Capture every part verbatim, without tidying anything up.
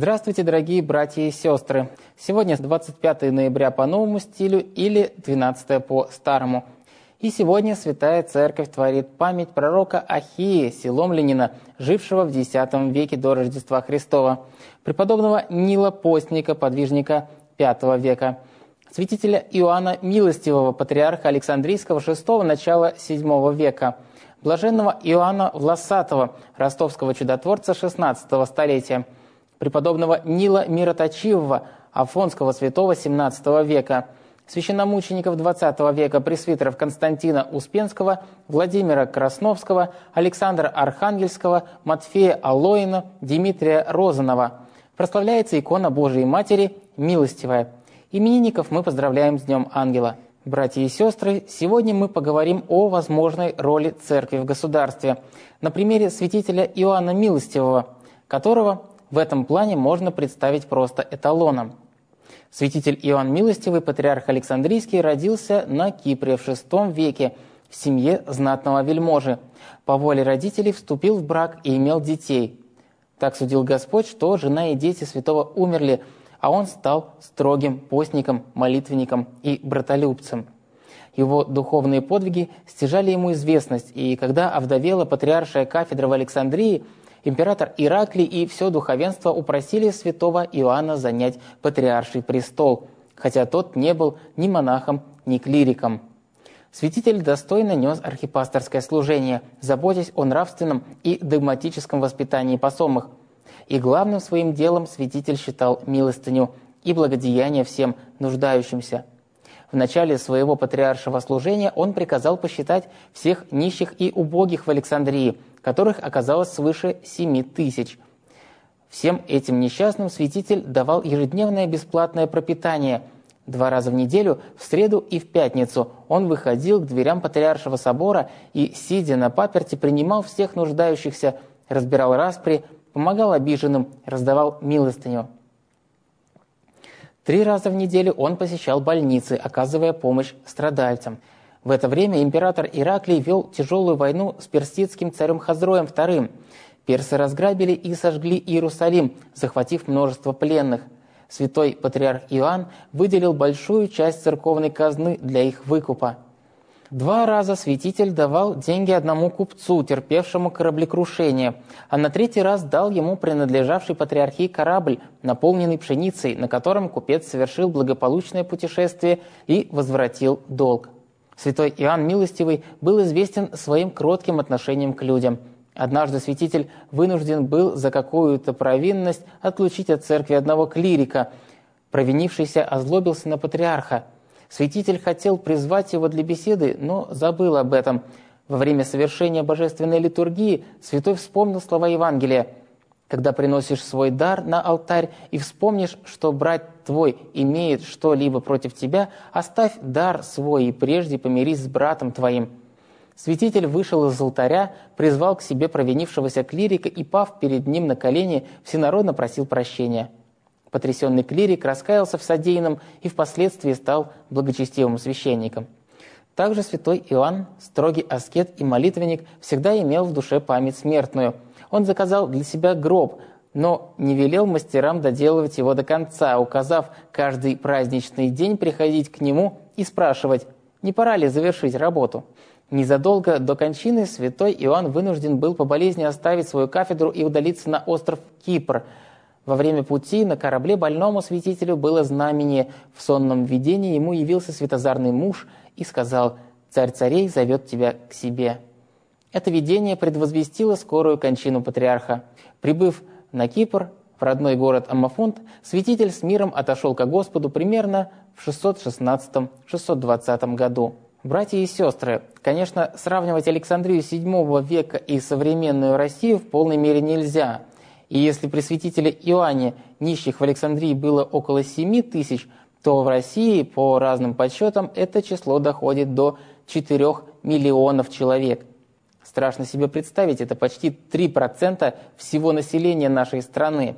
Здравствуйте, дорогие братья и сестры! Сегодня двадцать пятое ноября по новому стилю или двенадцатое по старому. И сегодня Святая Церковь творит память пророка Ахии, силомлянина, жившего в десятом веке до Рождества Христова, преподобного Нила Постника, подвижника пятого века, святителя Иоанна Милостивого, патриарха Александрийского шестого, начала седьмого века, блаженного Иоанна Власатого, ростовского чудотворца шестнадцатого столетия, преподобного Нила Мироточивого, афонского святого семнадцатого века, священномучеников двадцатого века, пресвитеров Константина Успенского, Владимира Красновского, Александра Архангельского, Матфея Алоина, Дмитрия Розанова. Прославляется икона Божией Матери Милостивая. Именинников мы поздравляем с Днем Ангела. Братья и сестры, сегодня мы поговорим о возможной роли Церкви в государстве на примере святителя Иоанна Милостивого, которого в этом плане можно представить просто эталоном. Святитель Иоанн Милостивый, патриарх Александрийский, родился на Кипре в шестом веке в семье знатного вельможи. По воле родителей вступил в брак и имел детей. Так судил Господь, что жена и дети святого умерли, а он стал строгим постником, молитвенником и братолюбцем. Его духовные подвиги стяжали ему известность, и когда овдовела патриаршая кафедра в Александрии, император Ираклий и все духовенство упросили святого Иоанна занять патриарший престол, хотя тот не был ни монахом, ни клириком. Святитель достойно нес архипасторское служение, заботясь о нравственном и догматическом воспитании посомых. И главным своим делом святитель считал милостыню и благодеяние всем нуждающимся. В начале своего патриаршего служения он приказал посчитать всех нищих и убогих в Александрии, которых оказалось свыше семи тысяч. Всем этим несчастным святитель давал ежедневное бесплатное пропитание. Два раза в неделю, в среду и в пятницу, он выходил к дверям Патриаршего собора и, сидя на паперти, принимал всех нуждающихся, разбирал распри, помогал обиженным, раздавал милостыню. Три раза в неделю он посещал больницы, оказывая помощь страдальцам. В это время император Ираклий вел тяжелую войну с персидским царем Хазроем вторым. Персы разграбили и сожгли Иерусалим, захватив множество пленных. Святой патриарх Иоанн выделил большую часть церковной казны для их выкупа. Два раза святитель давал деньги одному купцу, терпевшему кораблекрушение, а на третий раз дал ему принадлежавший патриархии корабль, наполненный пшеницей, на котором купец совершил благополучное путешествие и возвратил долг. Святой Иоанн Милостивый был известен своим кротким отношением к людям. Однажды святитель вынужден был за какую-то провинность отлучить от церкви одного клирика. Провинившийся озлобился на патриарха. Святитель хотел призвать его для беседы, но забыл об этом. Во время совершения божественной литургии святой вспомнил слова Евангелия: «Когда приносишь свой дар на алтарь и вспомнишь, что брат твой имеет что-либо против тебя, оставь дар свой и прежде помирись с братом твоим». Святитель вышел из алтаря, призвал к себе провинившегося клирика и, пав перед ним на колени, всенародно просил прощения. Потрясенный клирик раскаялся в содеянном и впоследствии стал благочестивым священником. Также святой Иоанн, строгий аскет и молитвенник, всегда имел в душе память смертную. Он заказал для себя гроб, но не велел мастерам доделывать его до конца, указав каждый праздничный день приходить к нему и спрашивать, не пора ли завершить работу. Незадолго до кончины святой Иоанн вынужден был по болезни оставить свою кафедру и удалиться на остров Кипр. Во время пути на корабле больному святителю было знамение. В сонном видении ему явился светозарный муж и сказал: «Царь царей зовет тебя к себе». Это видение предвозвестило скорую кончину патриарха. Прибыв на Кипр, в родной город Амафонт, святитель с миром отошел ко Господу примерно в шестьсот шестнадцатом — шестьсот двадцатом году. Братья и сестры, конечно, сравнивать Александрию седьмого века и современную Россию в полной мере нельзя. И если при святителе Иоанне нищих в Александрии было около семи тысяч, то в России, по разным подсчетам, это число доходит до четырёх миллионов человек. Страшно себе представить, это почти три процента всего населения нашей страны.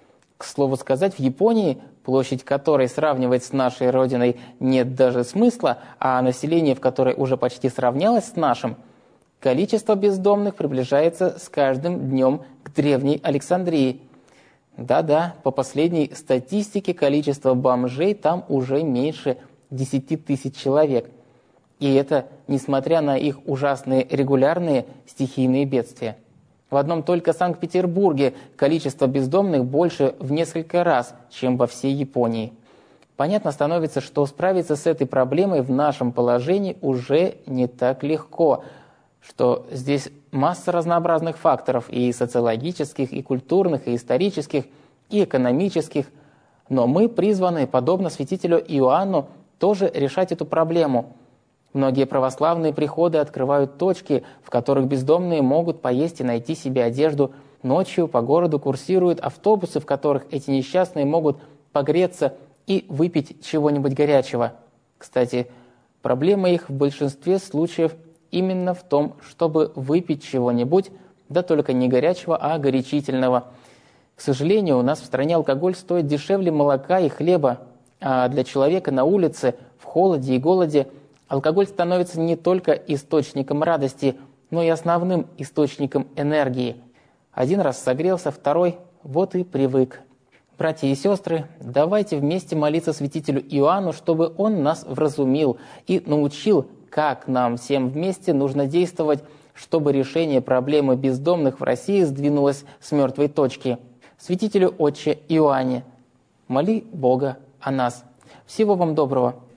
К слову сказать, в Японии, площадь которой сравнивать с нашей родиной нет даже смысла, а население в которой уже почти сравнялось с нашим, количество бездомных приближается с каждым днем к древней Александрии. Да-да, по последней статистике количество бомжей там уже меньше десяти тысяч человек. И это несмотря на их ужасные регулярные стихийные бедствия. В одном только Санкт-Петербурге количество бездомных больше в несколько раз, чем во всей Японии. Понятно становится, что справиться с этой проблемой в нашем положении уже не так легко, что здесь масса разнообразных факторов, и социологических, и культурных, и исторических, и экономических. Но мы призваны, подобно святителю Иоанну, тоже решать эту проблему. Многие православные приходы открывают точки, в которых бездомные могут поесть и найти себе одежду. Ночью по городу курсируют автобусы, в которых эти несчастные могут погреться и выпить чего-нибудь горячего. Кстати, проблема их в большинстве случаев именно в том, чтобы выпить чего-нибудь, да только не горячего, а горячительного. К сожалению, у нас в стране алкоголь стоит дешевле молока и хлеба, а для человека на улице, в холоде и голоде, алкоголь становится не только источником радости, но и основным источником энергии. Один раз согрелся, второй вот и привык. Братья и сестры, давайте вместе молиться святителю Иоанну, чтобы он нас вразумил и научил, как нам всем вместе нужно действовать, чтобы решение проблемы бездомных в России сдвинулось с мертвой точки. Святителю Отче Иоанне, моли Бога о нас. Всего вам доброго.